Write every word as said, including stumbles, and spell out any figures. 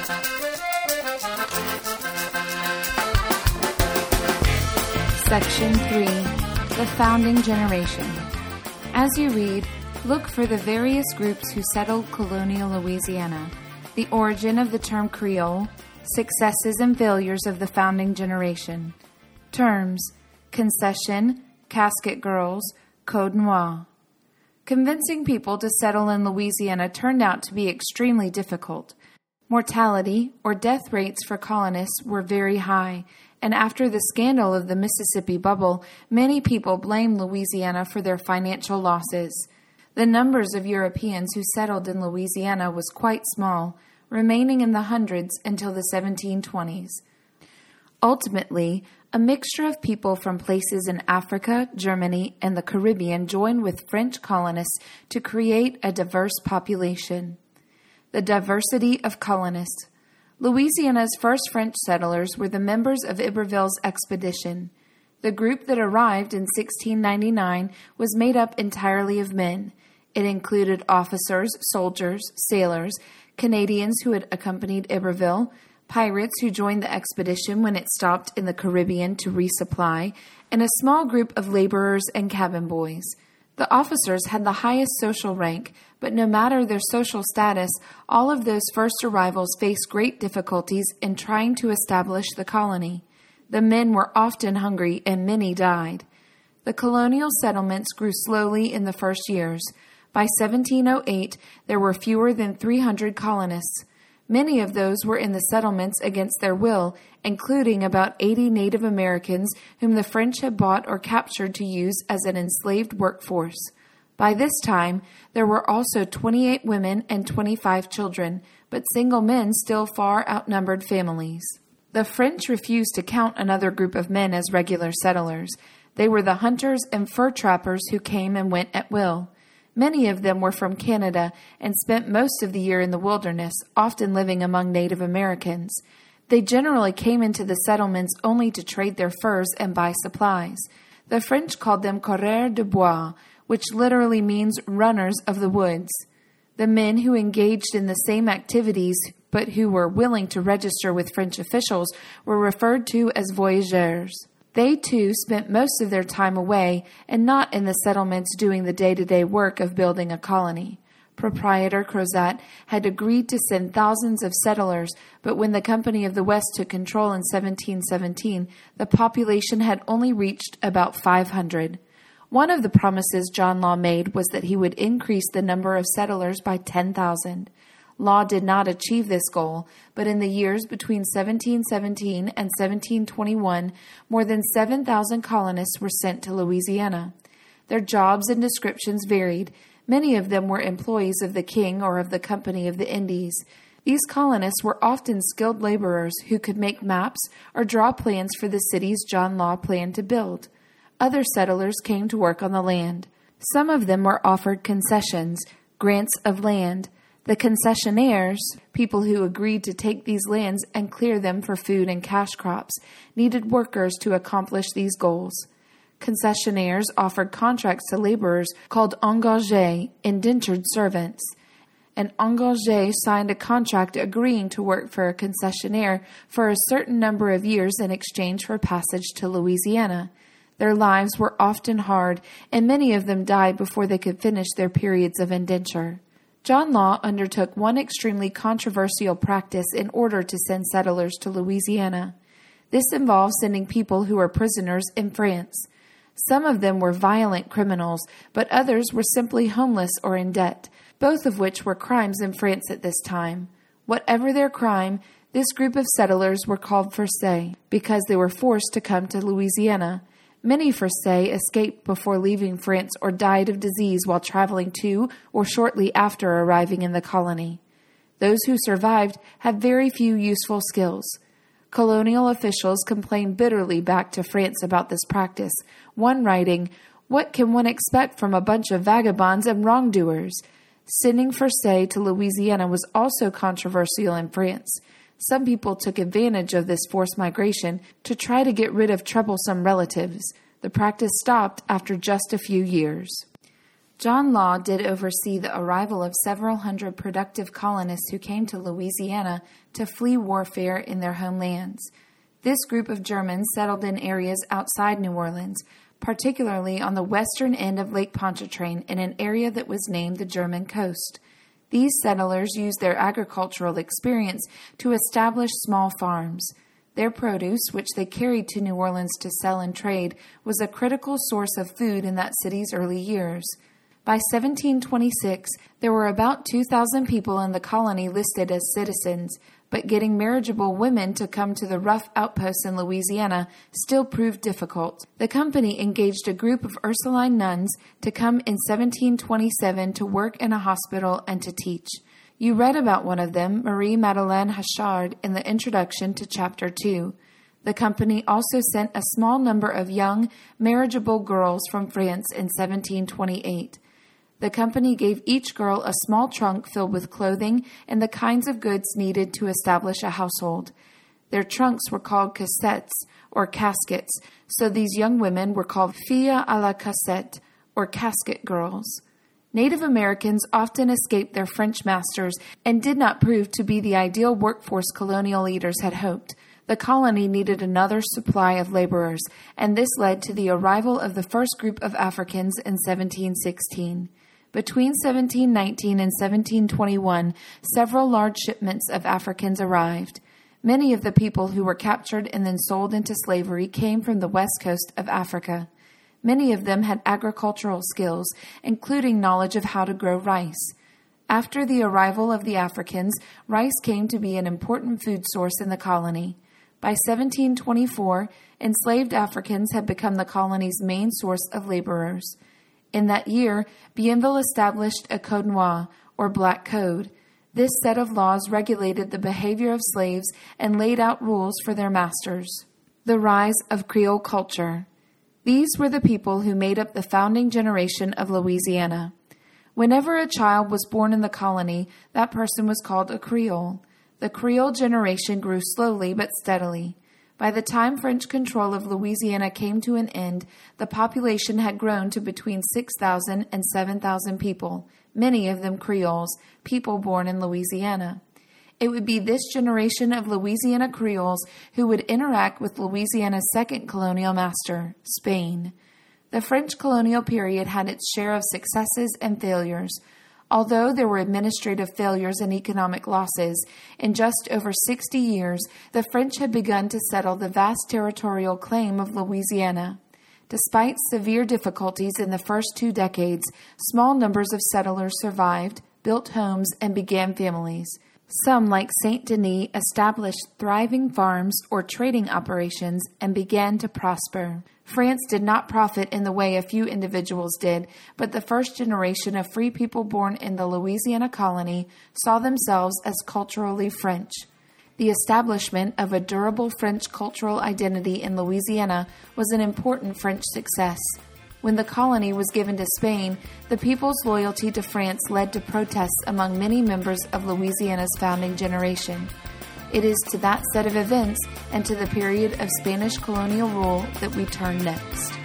Section three. The Founding Generation. As you read, look for the various groups who settled colonial Louisiana, the origin of the term Creole, successes and failures of the founding generation. Terms: concession, casket girls, code noir. Convincing people to settle in Louisiana turned out to be extremely difficult. Mortality, or death rates for colonists, were very high, and after the scandal of the Mississippi Bubble, many people blamed Louisiana for their financial losses. The numbers of Europeans who settled in Louisiana was quite small, remaining in the hundreds until the seventeen twenties. Ultimately, a mixture of people from places in Africa, Germany, and the Caribbean joined with French colonists to create a diverse population. The diversity of colonists. Louisiana's first French settlers were the members of Iberville's expedition. The group that arrived in sixteen ninety-nine was made up entirely of men. It included officers, soldiers, sailors, Canadians who had accompanied Iberville, pirates who joined the expedition when it stopped in the Caribbean to resupply, and a small group of laborers and cabin boys. The officers had the highest social rank, but no matter their social status, all of those first arrivals faced great difficulties in trying to establish the colony. The men were often hungry and many died. The colonial settlements grew slowly in the first years. By seventeen oh eight, there were fewer than three hundred colonists. Many of those were in the settlements against their will, including about eighty Native Americans whom the French had bought or captured to use as an enslaved workforce. By this time, there were also twenty-eight women and twenty-five children, but single men still far outnumbered families. The French refused to count another group of men as regular settlers. They were the hunters and fur trappers who came and went at will. Many of them were from Canada and spent most of the year in the wilderness, often living among Native Americans. They generally came into the settlements only to trade their furs and buy supplies. The French called them coureurs de bois, which literally means runners of the woods. The men who engaged in the same activities but who were willing to register with French officials were referred to as voyageurs. They, too, spent most of their time away and not in the settlements doing the day-to-day work of building a colony. Proprietor Crozat had agreed to send thousands of settlers, but when the Company of the West took control in seventeen seventeen, the population had only reached about five hundred. One of the promises John Law made was that he would increase the number of settlers by ten thousand. Law did not achieve this goal, but in the years between seventeen seventeen and seventeen twenty-one, more than seven thousand colonists were sent to Louisiana. Their jobs and descriptions varied. Many of them were employees of the king or of the Company of the Indies. These colonists were often skilled laborers who could make maps or draw plans for the cities John Law planned to build. Other settlers came to work on the land. Some of them were offered concessions, grants of land. The concessionaires, people who agreed to take these lands and clear them for food and cash crops, needed workers to accomplish these goals. Concessionaires offered contracts to laborers called engagés, indentured servants. An engagé signed a contract agreeing to work for a concessionaire for a certain number of years in exchange for passage to Louisiana. Their lives were often hard, and many of them died before they could finish their periods of indenture. John Law undertook one extremely controversial practice in order to send settlers to Louisiana. This involved sending people who were prisoners in France. Some of them were violent criminals, but others were simply homeless or in debt, both of which were crimes in France at this time. Whatever their crime, this group of settlers were called Forçats because they were forced to come to Louisiana. Many Forçats escaped before leaving France or died of disease while traveling to or shortly after arriving in the colony. Those who survived had very few useful skills. Colonial officials complained bitterly back to France about this practice, one writing, "What can one expect from a bunch of vagabonds and wrongdoers?" Sending Forçats to Louisiana was also controversial in France. Some people took advantage of this forced migration to try to get rid of troublesome relatives. The practice stopped after just a few years. John Law did oversee the arrival of several hundred productive colonists who came to Louisiana to flee warfare in their homelands. This group of Germans settled in areas outside New Orleans, particularly on the western end of Lake Pontchartrain in an area that was named the German Coast. These settlers used their agricultural experience to establish small farms. Their produce, which they carried to New Orleans to sell and trade, was a critical source of food in that city's early years. By seventeen twenty-six, there were about two thousand people in the colony listed as citizens, but getting marriageable women to come to the rough outposts in Louisiana still proved difficult. The company engaged a group of Ursuline nuns to come in seventeen twenty-seven to work in a hospital and to teach. You read about one of them, Marie Madeleine Hachard, in the introduction to Chapter two. The company also sent a small number of young, marriageable girls from France in seventeen twenty-eight. The company gave each girl a small trunk filled with clothing and the kinds of goods needed to establish a household. Their trunks were called cassettes, or caskets, so these young women were called filles à la cassette, or casket girls. Native Americans often escaped their French masters and did not prove to be the ideal workforce colonial leaders had hoped. The colony needed another supply of laborers, and this led to the arrival of the first group of Africans in seventeen sixteen. Between seventeen nineteen and seventeen twenty-one, several large shipments of Africans arrived. Many of the people who were captured and then sold into slavery came from the west coast of Africa. Many of them had agricultural skills, including knowledge of how to grow rice. After the arrival of the Africans, rice came to be an important food source in the colony. By seventeen twenty-four, enslaved Africans had become the colony's main source of laborers. In that year, Bienville established a Code Noir, or Black Code. This set of laws regulated the behavior of slaves and laid out rules for their masters. The rise of Creole culture. These were the people who made up the founding generation of Louisiana. Whenever a child was born in the colony, that person was called a Creole. The Creole generation grew slowly but steadily. By the time French control of Louisiana came to an end, the population had grown to between six thousand and seven thousand people, many of them Creoles, people born in Louisiana. It would be this generation of Louisiana Creoles who would interact with Louisiana's second colonial master, Spain. The French colonial period had its share of successes and failures. Although there were administrative failures and economic losses, in just over sixty years, the French had begun to settle the vast territorial claim of Louisiana. Despite severe difficulties in the first two decades, small numbers of settlers survived, built homes, and began families. Some, like Saint Denis, established thriving farms or trading operations and began to prosper. France did not profit in the way a few individuals did, but the first generation of free people born in the Louisiana colony saw themselves as culturally French. The establishment of a durable French cultural identity in Louisiana was an important French success. When the colony was given to Spain, the people's loyalty to France led to protests among many members of Louisiana's founding generation. It is to that set of events and to the period of Spanish colonial rule that we turn next.